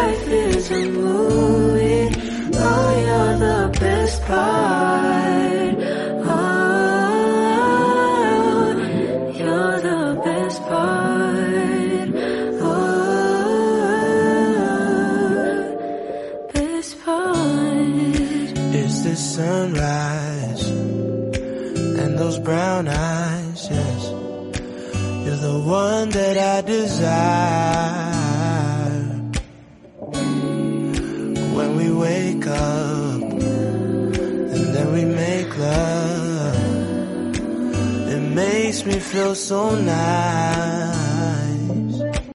life is a movie. Oh, you're the best part. Oh, you're the best part. Oh, best part. It's the sunrise and those brown eyes, yes. You're the one that I desire. When we wake up and then we make love, it makes me feel so nice.